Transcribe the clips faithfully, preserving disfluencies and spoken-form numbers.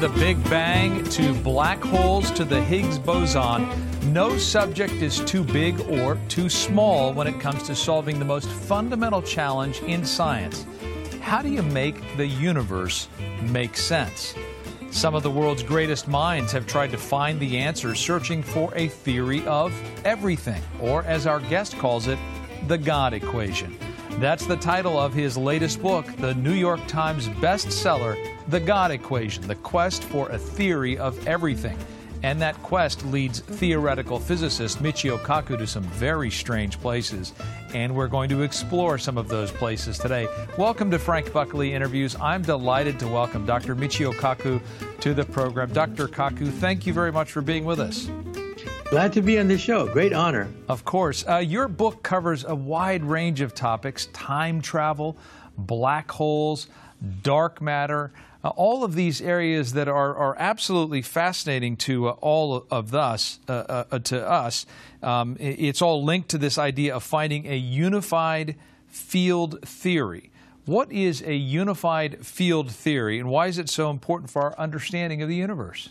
the Big Bang to black holes to the Higgs boson, no subject is too big or too small when it comes to solving the most fundamental challenge in science. How do you make the universe make sense? Some of the world's greatest minds have tried to find the answers, searching for a theory of everything, or as our guest calls it, the God equation. That's the title of his latest book, the New York Times bestseller, The God Equation, The Quest for a Theory of Everything. And that quest leads theoretical physicist Michio Kaku to some very strange places. And we're going to explore some of those places today. Welcome to Frank Buckley Interviews. I'm delighted to welcome Doctor Michio Kaku to the program. Doctor Kaku, thank you very much for being with us. Glad to be on the show. Great honor. Of course. Uh, your book covers a wide range of topics: time travel, black holes, dark matter, uh, all of these areas that are, are absolutely fascinating to uh, all of us. Uh, uh, to us, um, it's all linked to this idea of finding a unified field theory. What is a unified field theory, and why is it so important for our understanding of the universe?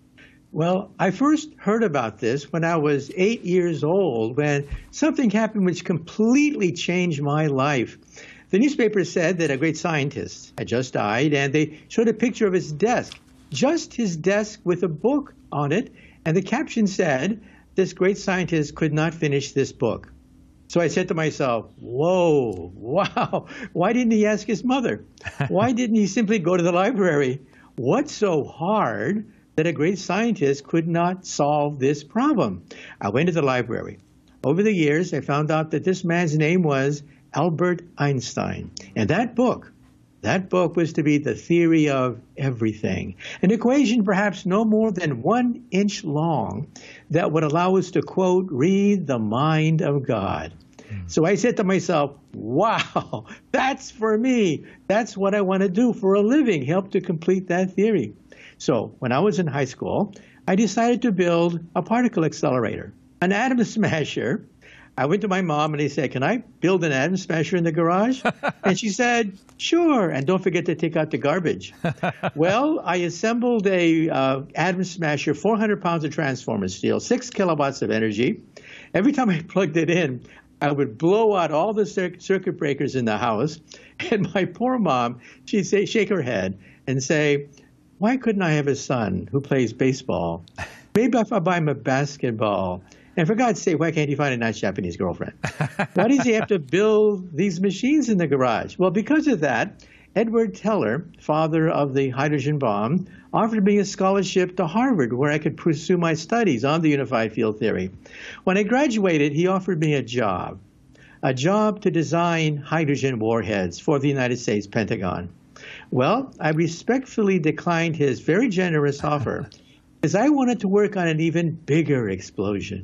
Well, I first heard about this when I was eight years old, when something happened which completely changed my life. The newspaper said that a great scientist had just died, and they showed a picture of his desk, just his desk with a book on it, and the caption said, "This great scientist could not finish this book." So I said to myself, whoa, wow, why didn't he ask his mother? Why didn't he simply go to the library? What's so hard that a great scientist could not solve this problem? I went to the library. Over the years, I found out that this man's name was Albert Einstein. And that book, that book was to be the theory of everything. An equation perhaps no more than one inch long that would allow us to, quote, read the mind of God. So I said to myself, wow, that's for me. That's what I want to do for a living, help to complete that theory. So when I was in high school, I decided to build a particle accelerator, an atom smasher. I went to my mom and I said, can I build an atom smasher in the garage? And she said, sure, and don't forget to take out the garbage. Well, I assembled a uh, atom smasher, four hundred pounds of transformer steel, six kilowatts of energy. Every time I plugged it in, I would blow out all the cir- circuit breakers in the house. And my poor mom, she'd say, shake her head and say, why couldn't I have a son who plays baseball? Maybe if I buy him a basketball. And for God's sake, why can't he find a nice Japanese girlfriend? Why does he have to build these machines in the garage? Well, because of that, Edward Teller, father of the hydrogen bomb, offered me a scholarship to Harvard where I could pursue my studies on the unified field theory. When I graduated, he offered me a job, a job to design hydrogen warheads for the United States Pentagon. Well, I respectfully declined his very generous offer because I wanted to work on an even bigger explosion.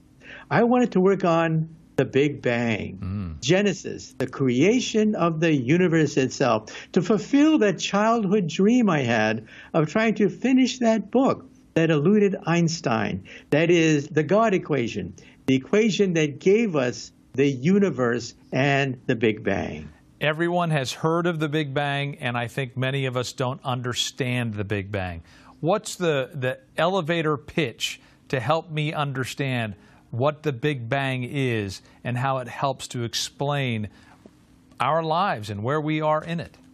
I wanted to work on the Big Bang, mm. Genesis, the creation of the universe itself, to fulfill that childhood dream I had of trying to finish that book that eluded Einstein. That is the God equation, the equation that gave us the universe and the Big Bang. Everyone has heard of the Big Bang, and I think many of us don't understand the Big Bang. What's the, the elevator pitch to help me understand what the Big Bang is and how it helps to explain our lives and where we are in it?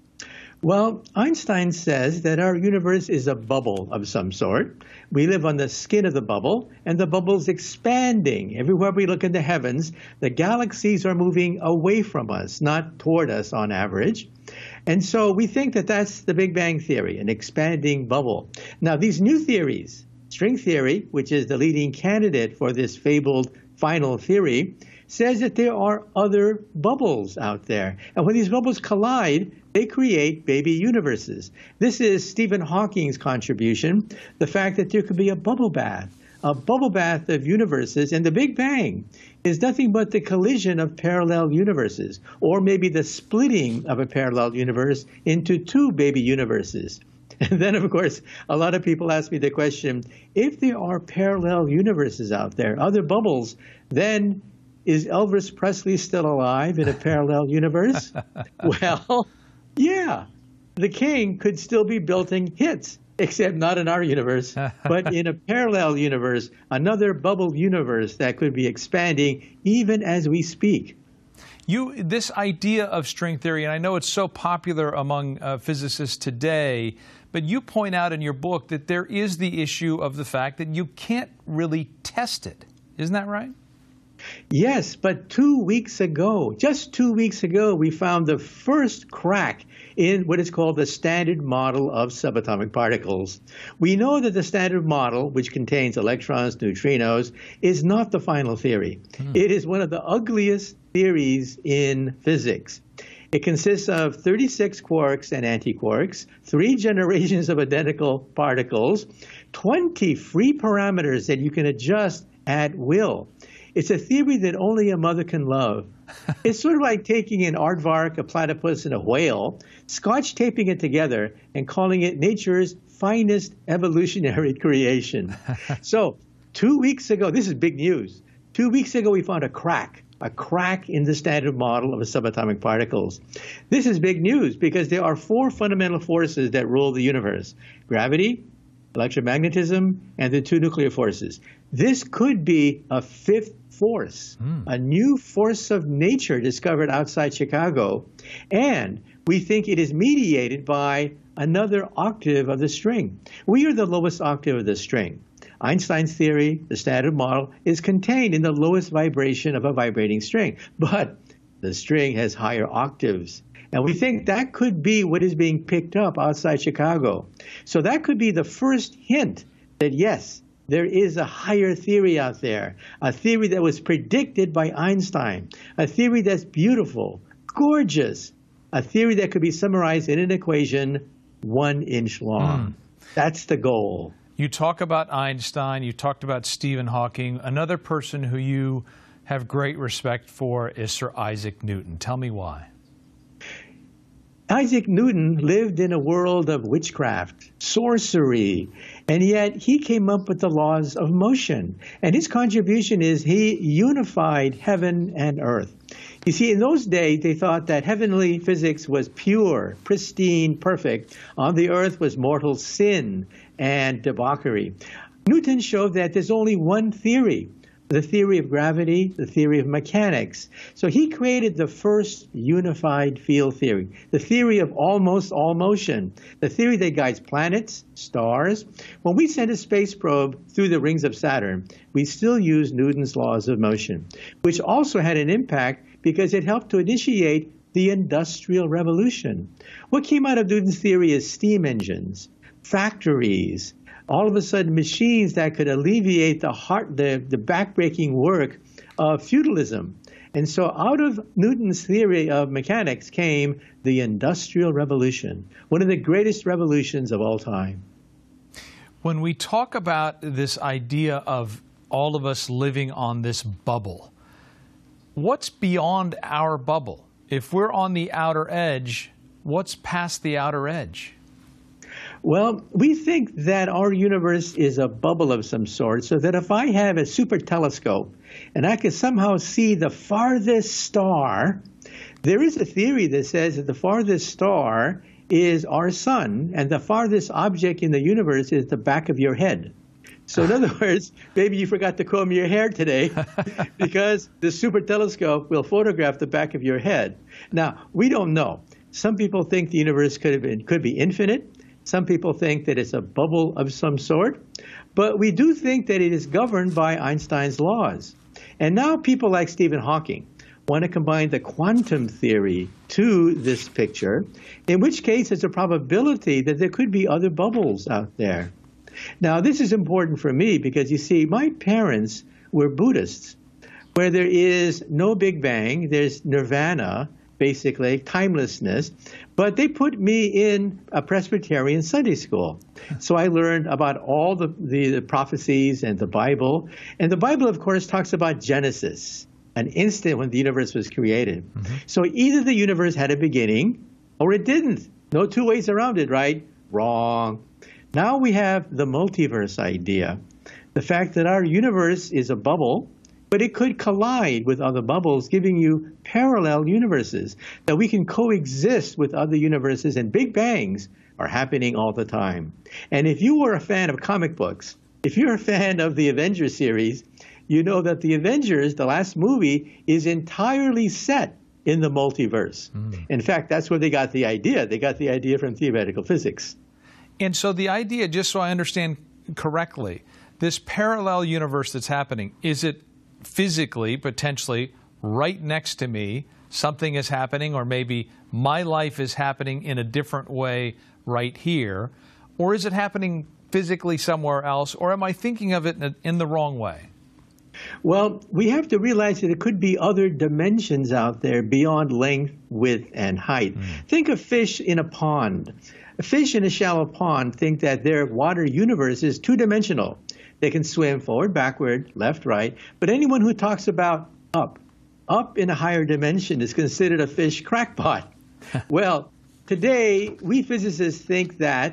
Well, Einstein says that our universe is a bubble of some sort. We live on the skin of the bubble, and the bubble's expanding. Everywhere we look in the heavens, the galaxies are moving away from us, not toward us on average. And so we think that that's the Big Bang theory, an expanding bubble. Now, these new theories, string theory, which is the leading candidate for this fabled final theory, says that there are other bubbles out there. And when these bubbles collide, they create baby universes. This is Stephen Hawking's contribution, the fact that there could be a bubble bath, a bubble bath of universes. And the Big Bang is nothing but the collision of parallel universes, or maybe the splitting of a parallel universe into two baby universes. And then, of course, a lot of people ask me the question, if there are parallel universes out there, other bubbles, then is Elvis Presley still alive in a parallel universe? Well, yeah, the King could still be belting hits except not in our universe, but in a parallel universe, another bubble universe that could be expanding even as we speak. You, this idea of string theory, and I know it's so popular among uh, physicists today, but you point out in your book that there is the issue of the fact that you can't really test it. Isn't that right? Yes, but two weeks ago, just two weeks ago, we found the first crack in what is called the Standard Model of subatomic particles. We know that the Standard Model, which contains electrons, neutrinos, is not the final theory. Hmm. It is one of the ugliest theories in physics. It consists of thirty-six quarks and antiquarks, three generations of identical particles, twenty free parameters that you can adjust at will. It's a theory that only a mother can love. It's sort of like taking an aardvark, a platypus, and a whale, scotch taping it together, and calling it nature's finest evolutionary creation. So two weeks ago, this is big news. Two weeks ago, we found a crack, a crack in the Standard Model of subatomic particles. This is big news because there are four fundamental forces that rule the universe: gravity, electromagnetism, and the two nuclear forces. This could be a fifth force, mm. a new force of nature discovered outside Chicago, and we think it is mediated by another octave of the string. We are the lowest octave of the string. Einstein's theory, the Standard Model, is contained in the lowest vibration of a vibrating string, but the string has higher octaves. And we think that could be what is being picked up outside Chicago. So that could be the first hint that, yes, there is a higher theory out there, a theory that was predicted by Einstein, a theory that's beautiful, gorgeous, a theory that could be summarized in an equation one inch long. Mm. That's the goal. You talk about Einstein, you talked about Stephen Hawking. Another person who you have great respect for is Sir Isaac Newton. Tell me why. Isaac Newton lived in a world of witchcraft, sorcery, and yet he came up with the laws of motion. And his contribution is he unified heaven and earth. You see, in those days, they thought that heavenly physics was pure, pristine, perfect. On the earth was mortal sin and debauchery. Newton showed that there's only one theory, the theory of gravity, the theory of mechanics. So he created the first unified field theory, the theory of almost all motion, the theory that guides planets, stars. When we send a space probe through the rings of Saturn, we still use Newton's laws of motion, which also had an impact because it helped to initiate the Industrial Revolution. What came out of Newton's theory is steam engines, factories, all of a sudden machines that could alleviate the heart, the, the backbreaking work of feudalism. And so out of Newton's theory of mechanics came the Industrial Revolution, one of the greatest revolutions of all time. When we talk about this idea of all of us living on this bubble, what's beyond our bubble? If we're on the outer edge, what's past the outer edge? Well, we think that our universe is a bubble of some sort, so that if I have a super telescope and I can somehow see the farthest star, there is a theory that says that the farthest star is our sun, and the farthest object in the universe is the back of your head. So in other words, maybe you forgot to comb your hair today because the super telescope will photograph the back of your head. Now, we don't know. Some people think the universe could have been, could be infinite. Some people think that it's a bubble of some sort, but we do think that it is governed by Einstein's laws. And now people like Stephen Hawking want to combine the quantum theory to this picture, in which case there's a probability that there could be other bubbles out there. Now, this is important for me because, you see, my parents were Buddhists, where there is no Big Bang, there's nirvana, basically, timelessness, but they put me in a Presbyterian Sunday school. So I learned about all the, the, the prophecies and the Bible. And the Bible, of course, talks about Genesis, an instant when the universe was created. Mm-hmm. So either the universe had a beginning or it didn't. No two ways around it, right? Wrong. Now we have the multiverse idea, the fact that our universe is a bubble, but it could collide with other bubbles, giving you parallel universes, that we can coexist with other universes, and Big Bangs are happening all the time. And if you were a fan of comic books, if you're a fan of the Avengers series, you know that the Avengers, the last movie, is entirely set in the multiverse. Mm. In fact, that's where they got the idea. They got the idea from theoretical physics. And so the idea, just so I understand correctly, this parallel universe that's happening, is it physically, potentially, right next to me, something is happening, or maybe my life is happening in a different way right here, or is it happening physically somewhere else, or am I thinking of it in, a, in the wrong way? Well, we have to realize that there could be other dimensions out there beyond length, width, and height. Mm. Think of fish in a pond. A fish in a shallow pond think that their water universe is two-dimensional. They can swim forward, backward, left, right. But anyone who talks about up, up in a higher dimension is considered a fish crackpot. Well, today, we physicists think that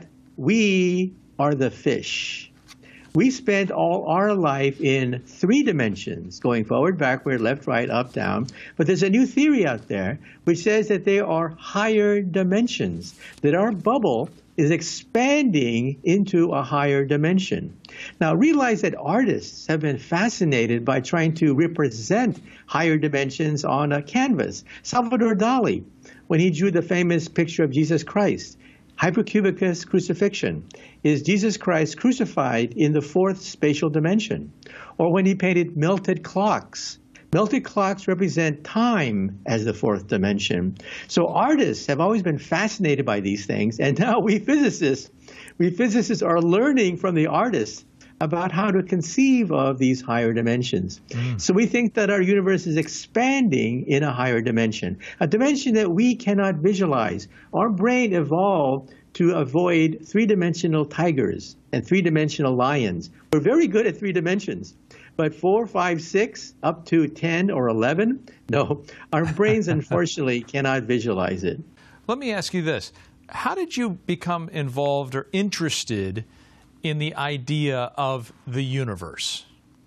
we are the fish. We spent all our life in three dimensions, going forward, backward, left, right, up, down. But there's a new theory out there which says that there are higher dimensions, that our bubble is expanding into a higher dimension. Now, realize that artists have been fascinated by trying to represent higher dimensions on a canvas. Salvador Dali, when he drew the famous picture of Jesus Christ, Hypercubicus crucifixion, is Jesus Christ crucified in the fourth spatial dimension. Or when he painted melted clocks, melted clocks represent time as the fourth dimension. So artists have always been fascinated by these things, and now we physicists, we physicists are learning from the artists about how to conceive of these higher dimensions. Mm. So we think that our universe is expanding in a higher dimension, a dimension that we cannot visualize. Our brain evolved to avoid three-dimensional tigers and three-dimensional lions. We're very good at three dimensions, but four, five, six, up to ten or eleven, no, our brains unfortunately cannot visualize it. Let me ask you this. How did you become involved or interested in the idea of the universe?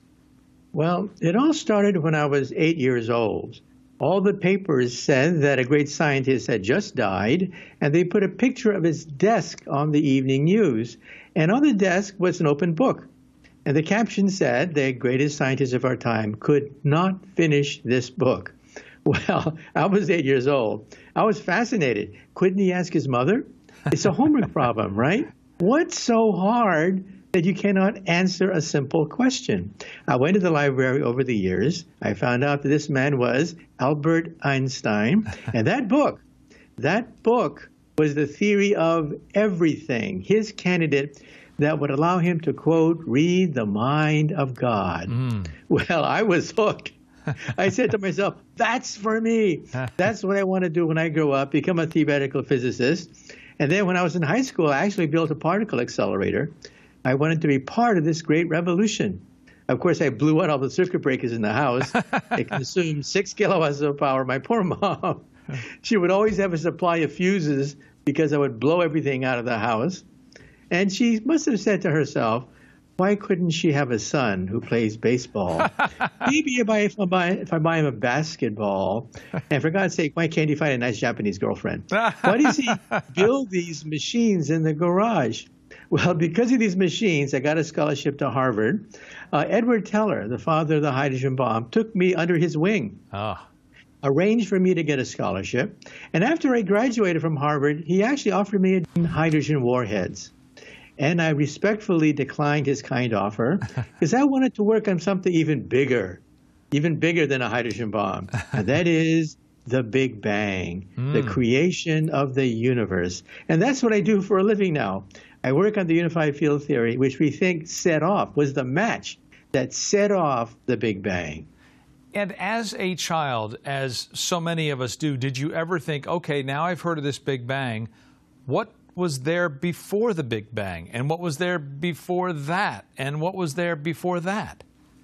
Well, it all started when I was eight years old. All the papers said that a great scientist had just died, and they put a picture of his desk on the evening news. And on the desk was an open book. And the caption said, "The greatest scientist of our time could not finish this book." Well, I was eight years old. I was fascinated. Couldn't he ask his mother? It's a homework problem, right? What's so hard that you cannot answer a simple question? I went to the library over the years. I found out that this man was Albert Einstein. And that book, that book was the theory of everything, his candidate that would allow him to, quote, read the mind of God. Mm. Well, I was hooked. I said to myself, that's for me. That's what I want to do when I grow up, become a theoretical physicist. And then when I was in high school, I actually built a particle accelerator. I wanted to be part of this great revolution. Of course, I blew out all the circuit breakers in the house. It consumed six kilowatts of power. My poor mom, she would always have a supply of fuses because I would blow everything out of the house. And she must have said to herself, why couldn't she have a son who plays baseball? Maybe if I, if, I buy, if I buy him a basketball, and for God's sake, why can't he find a nice Japanese girlfriend? Why does he build these machines in the garage? Well, because of these machines, I got a scholarship to Harvard. Uh, Edward Teller, the father of the hydrogen bomb, took me under his wing. Oh. Arranged for me to get a scholarship. And after I graduated from Harvard, he actually offered me hydrogen warheads. And I respectfully declined his kind offer because I wanted to work on something even bigger, even bigger than a hydrogen bomb. And that is the Big Bang, mm. the creation of the universe. And that's what I do for a living now. I work on the unified field theory, which we think set off, was the match that set off the Big Bang. And as a child, as so many of us do, did you ever think, okay, now I've heard of this Big Bang, what was there before the Big Bang? And what was there before that? And what was there before that?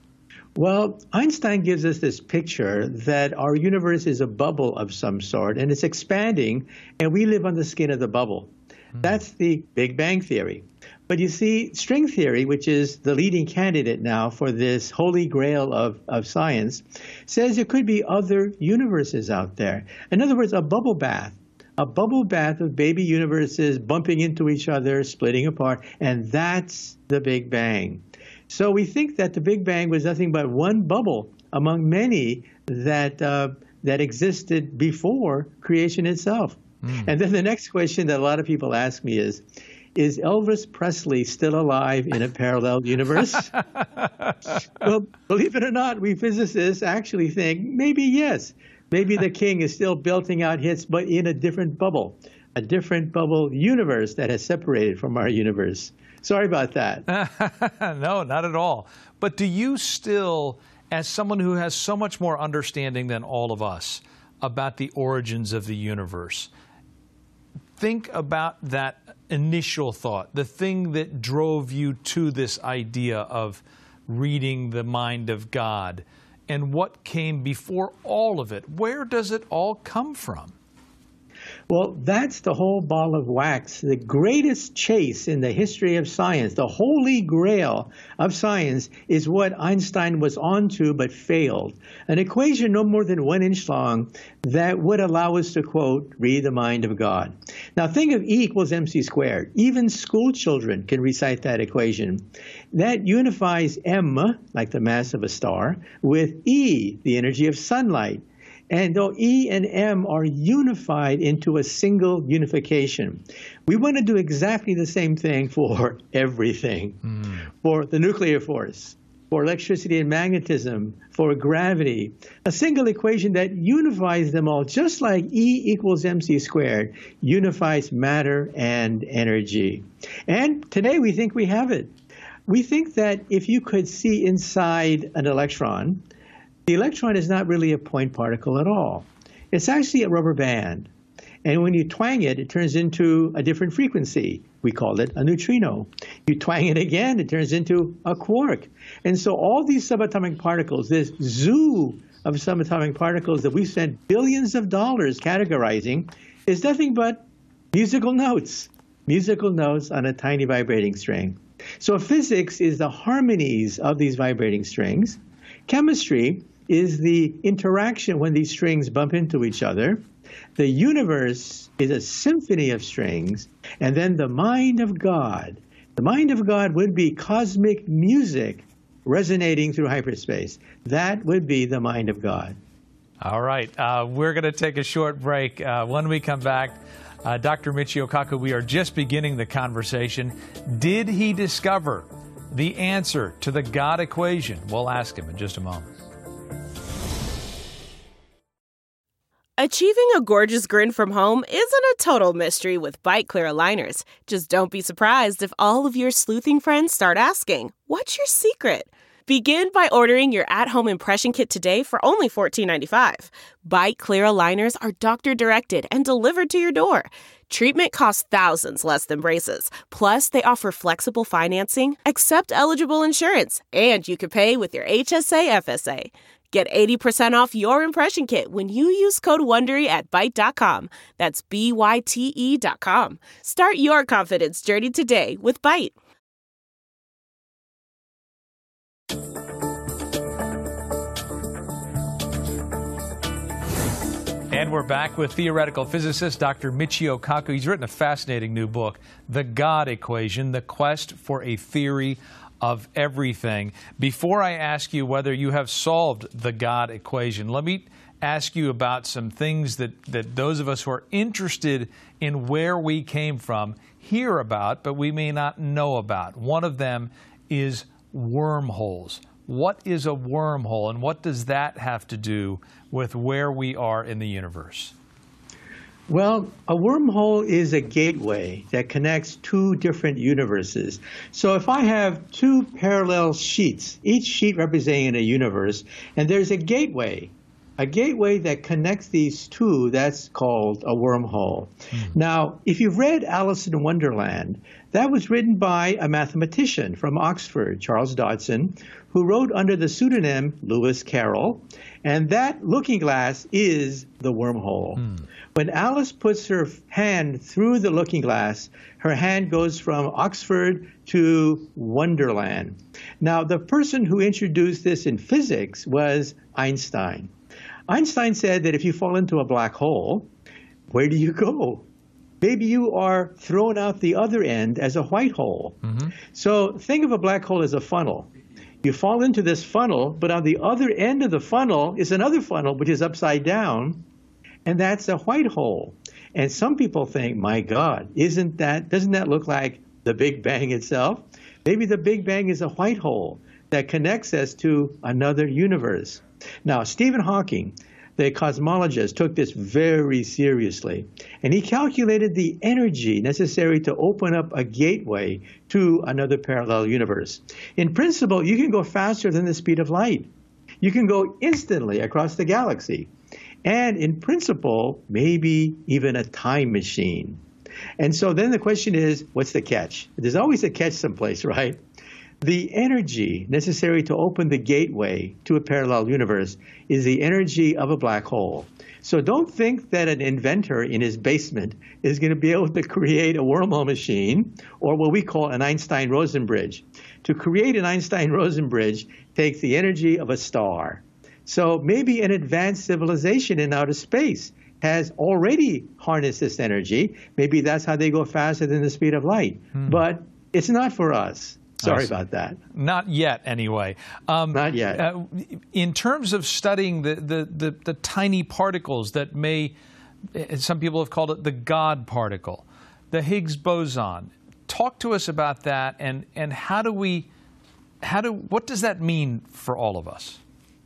Well, Einstein gives us this picture that our universe is a bubble of some sort, and it's expanding, and we live on the skin of the bubble. Hmm. That's the Big Bang theory. But you see, string theory, which is the leading candidate now for this holy grail of, of science, says there could be other universes out there. In other words, a bubble bath. a bubble bath of baby universes bumping into each other, splitting apart, and that's the Big Bang. So we think that the Big Bang was nothing but one bubble among many that uh, that existed before creation itself. Mm. And then the next question that a lot of people ask me is, is Elvis Presley still alive in a parallel universe? Well, believe it or not, we physicists actually think maybe yes. Maybe the king is still belting out hits, but in a different bubble, a different bubble universe that has separated from our universe. Sorry about that. No, not at all. But do you still, as someone who has so much more understanding than all of us about the origins of the universe, think about that initial thought, the thing that drove you to this idea of reading the mind of God, and what came before all of it? Where does it all come from? Well, that's the whole ball of wax, the greatest chase in the history of science. The holy grail of science is what Einstein was onto but failed. An equation no more than one inch long that would allow us to, quote, read the mind of God. Now, think of E equals mc squared. Even school children can recite that equation. That unifies M, like the mass of a star, with E, the energy of sunlight. And though E and M are unified into a single unification, we want to do exactly the same thing for everything, mm. for the nuclear force, for electricity and magnetism, for gravity, a single equation that unifies them all, just like E equals mc squared unifies matter and energy. And today we think we have it. We think that if you could see inside an electron, the electron is not really a point particle at all. It's actually a rubber band. And when you twang it, it turns into a different frequency. We call it a neutrino. You twang it again, it turns into a quark. And so all these subatomic particles, this zoo of subatomic particles that we've spent billions of dollars categorizing, is nothing but musical notes, musical notes on a tiny vibrating string. So physics is the harmonies of these vibrating strings. Chemistry is the interaction when these strings bump into each other. The universe is a symphony of strings. And then the mind of God. The mind of God would be cosmic music resonating through hyperspace. That would be the mind of God. All right. Uh, we're going to take a short break. Uh, when we come back, uh, Doctor Michio Kaku, we are just beginning the conversation. Did he discover the answer to the God equation? We'll ask him in just a moment. Achieving a gorgeous grin from home isn't a total mystery with Byte Clear aligners. Just don't be surprised if all of your sleuthing friends start asking, "What's your secret?" Begin by ordering your at-home impression kit today for only fourteen ninety-five. Byte Clear aligners are doctor-directed and delivered to your door. Treatment costs thousands less than braces. Plus, they offer flexible financing, accept eligible insurance, and you can pay with your H S A F S A. Get eighty percent off your impression kit when you use code WONDERY at byte dot com. That's B Y T E dot com. Start your confidence journey today with Byte. And we're back with theoretical physicist Doctor Michio Kaku. He's written a fascinating new book, The God Equation, The Quest for a Theory of Everything. Before I ask you whether you have solved the God equation, let me ask you about some things that, that those of us who are interested in where we came from hear about, but we may not know about. One of them is wormholes. What is a wormhole, and what does that have to do with where we are in the universe? Well, a wormhole is a gateway that connects two different universes. So if I have two parallel sheets, each sheet representing a universe, and there's a gateway, a gateway that connects these two, that's called a wormhole. Mm. Now, if you've read Alice in Wonderland, that was written by a mathematician from Oxford, Charles Dodson, who wrote under the pseudonym Lewis Carroll, and that looking glass is the wormhole. Mm. When Alice puts her hand through the looking glass, her hand goes from Oxford to Wonderland. Now, the person who introduced this in physics was Einstein. Einstein said that if you fall into a black hole, where do you go? Maybe you are thrown out the other end as a white hole. Mm-hmm. So think of a black hole as a funnel. You fall into this funnel, but on the other end of the funnel is another funnel, which is upside down, and that's a white hole. And some people think, my God, isn't that, doesn't that look like the Big Bang itself? Maybe the Big Bang is a white hole that connects us to another universe. Now, Stephen Hawking, the cosmologist, took this very seriously, and he calculated the energy necessary to open up a gateway to another parallel universe. In principle, you can go faster than the speed of light. You can go instantly across the galaxy. And in principle, maybe even a time machine. And so then the question is, what's the catch? There's always a catch someplace, right? The energy necessary to open the gateway to a parallel universe is the energy of a black hole. So don't think that an inventor in his basement is going to be able to create a wormhole machine or what we call an Einstein-Rosen bridge. To create an Einstein-Rosen bridge takes the energy of a star. So maybe an advanced civilization in outer space has already harnessed this energy. Maybe that's how they go faster than the speed of light. Hmm. But it's not for us. Sorry about that. Not yet, anyway. Um, Not yet. Uh, in terms of studying the, the, the, the tiny particles that may, some people have called it the God particle, the Higgs boson. Talk to us about that, and, and how do we, how do, what does that mean for all of us?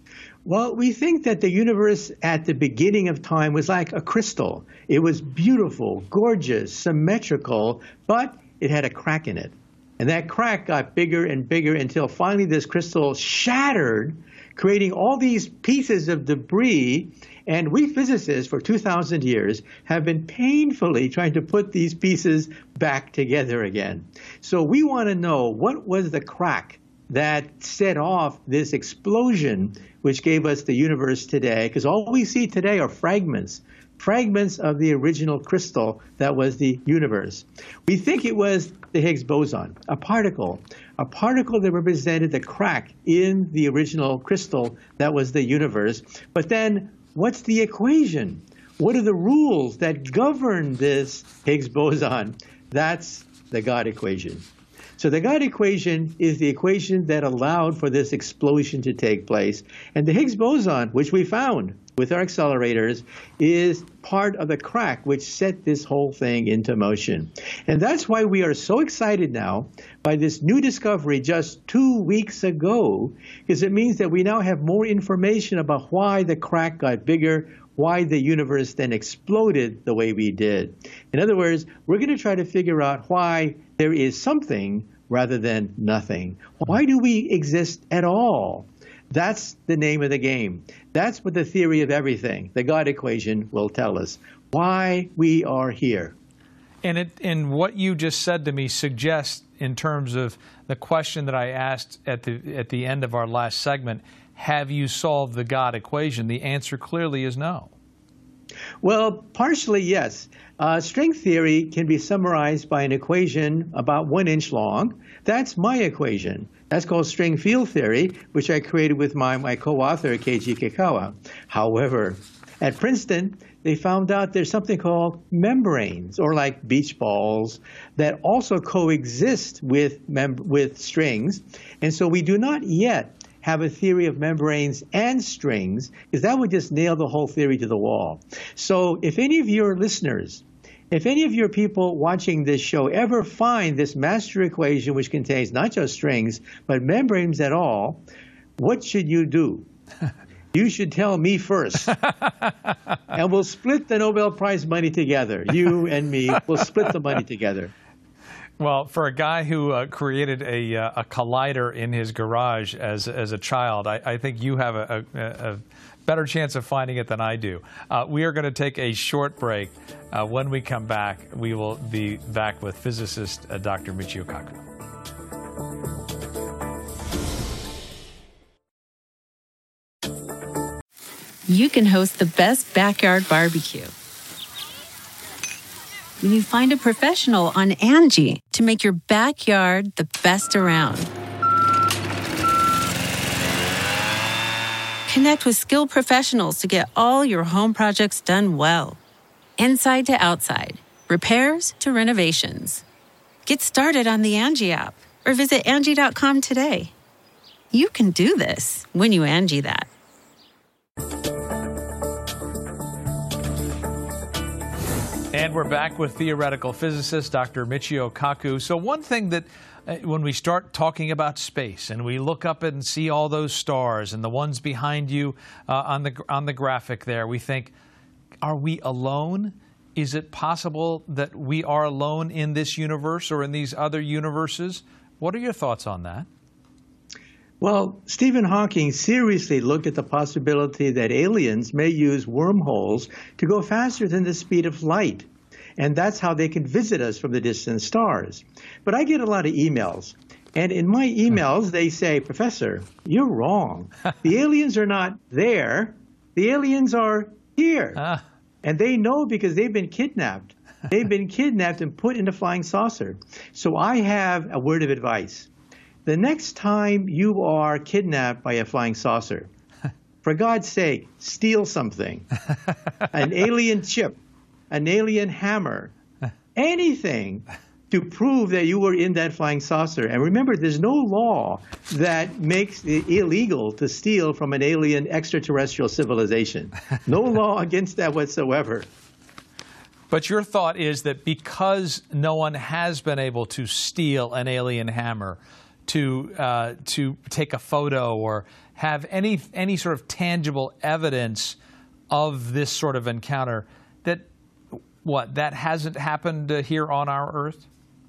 Well, we think that the universe at the beginning of time was like a crystal. It was beautiful, gorgeous, symmetrical, but it had a crack in it. And that crack got bigger and bigger until finally this crystal shattered, creating all these pieces of debris. And we physicists for two thousand years have been painfully trying to put these pieces back together again. So we want to know, what was the crack that set off this explosion which gave us the universe today? Because all we see today are fragments. Fragments of the original crystal that was the universe. We think it was the Higgs boson, a particle, a particle that represented the crack in the original crystal that was the universe. But then what's the equation? What are the rules that govern this Higgs boson? That's the God equation. So the God equation is the equation that allowed for this explosion to take place. And the Higgs boson, which we found with our accelerators, is part of the crack which set this whole thing into motion. And that's why we are so excited now by this new discovery just two weeks ago, because it means that we now have more information about why the crack got bigger, why the universe then exploded the way we did. In other words, we're going to try to figure out why there is something rather than nothing. Why do we exist at all? That's the name of the game. That's what the theory of everything, the God equation, will tell us. Why we are here. And, it, and what you just said to me suggests, in terms of the question that I asked at the, at the end of our last segment, have you solved the God equation? The answer clearly is no. Well, partially, yes. Uh, string theory can be summarized by an equation about one inch long. That's my equation. That's called string field theory, which I created with my, my co-author, Keiji Kikawa. However, at Princeton, they found out there's something called membranes, or like beach balls, that also coexist with, mem- with strings. And so we do not yet have a theory of membranes and strings, because that would just nail the whole theory to the wall. So if any of your listeners, if any of your people watching this show ever find this master equation which contains not just strings, but membranes at all, what should you do? You should tell me first. And we'll split the Nobel Prize money together. You and me, we'll split the money together. Well, for a guy who uh, created a, uh, a collider in his garage as, as a child, I, I think you have a, a, a better chance of finding it than I do. Uh, we are going to take a short break. Uh, when we come back, we will be back with physicist uh, Doctor Michio Kaku. You can host the best backyard barbecue when you find a professional on Angie to make your backyard the best around. Connect with skilled professionals to get all your home projects done well. inside to outside, repairs to renovations. Get started on the Angie app or visit Angie dot com today. You can do this when you Angie that. And we're back with theoretical physicist Doctor Michio Kaku. So one thing that uh, when we start talking about space and we look up and see all those stars and the ones behind you uh, on the on the graphic there, we think, are we alone? Is it possible that we are alone in this universe or in these other universes? What are your thoughts on that? Well, Stephen Hawking seriously looked at the possibility that aliens may use wormholes to go faster than the speed of light. And that's how they can visit us from the distant stars. But I get a lot of emails. And in my emails, they say, Professor, you're wrong. The aliens are not there. The aliens are here. Ah. And they know because they've been kidnapped. They've been kidnapped and put in a flying saucer. So I have a word of advice. The next time you are kidnapped by a flying saucer, for God's sake, steal something. An alien chip, an alien hammer, anything to prove that you were in that flying saucer. And remember, there's no law that makes it illegal to steal from an alien extraterrestrial civilization. No law against that whatsoever. But your thought is that because no one has been able to steal an alien hammer, to uh, to take a photo or have any any sort of tangible evidence of this sort of encounter, that what that hasn't happened uh, here on our Earth?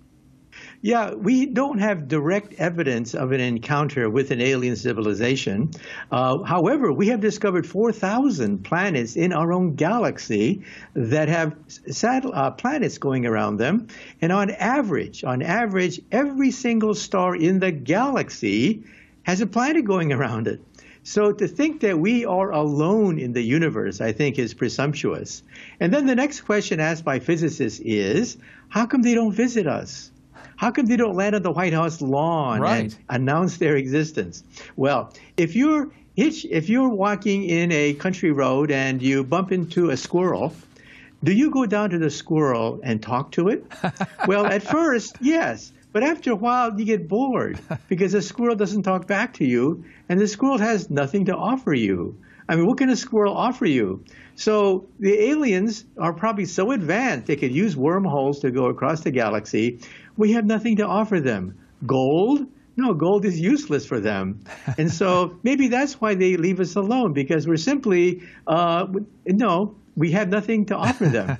Yeah, we don't have direct evidence of an encounter with an alien civilization. Uh, however, we have discovered four thousand planets in our own galaxy that have sat- uh, planets going around them. And on average, on average, every single star in the galaxy has a planet going around it. So to think that we are alone in the universe, I think, is presumptuous. And then the next question asked by physicists is, how come they don't visit us? How come they don't land on the White House lawn right. and announce their existence? Well, if you're if you're walking in a country road and you bump into a squirrel, do you go down to the squirrel and talk to it? Well, at first, yes. But after a while, you get bored because the squirrel doesn't talk back to you, and the squirrel has nothing to offer you. I mean, what can a squirrel offer you? So the aliens are probably so advanced they could use wormholes to go across the galaxy. We have nothing to offer them. Gold? No, gold is useless for them. And so maybe that's why they leave us alone, because we're simply, uh, no, we have nothing to offer them.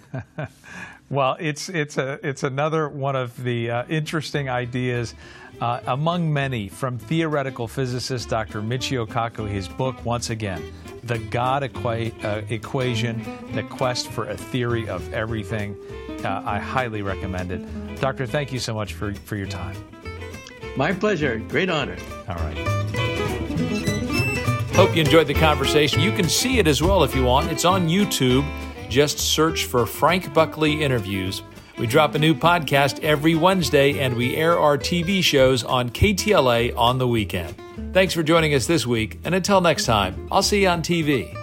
Well, it's it's a it's another one of the uh, interesting ideas uh, among many from theoretical physicist Doctor Michio Kaku. His book, once again, The God Equa- uh, Equation: The Quest for a Theory of Everything. Uh, I highly recommend it. Doctor, thank you so much for for your time. My pleasure. Great honor. All right. Hope you enjoyed the conversation. You can see it as well if you want. It's on YouTube. Just search for Frank Buckley Interviews. We drop a new podcast every Wednesday, and we air our T V shows on K T L A on the weekend. Thanks for joining us this week, and until next time, I'll see you on T V.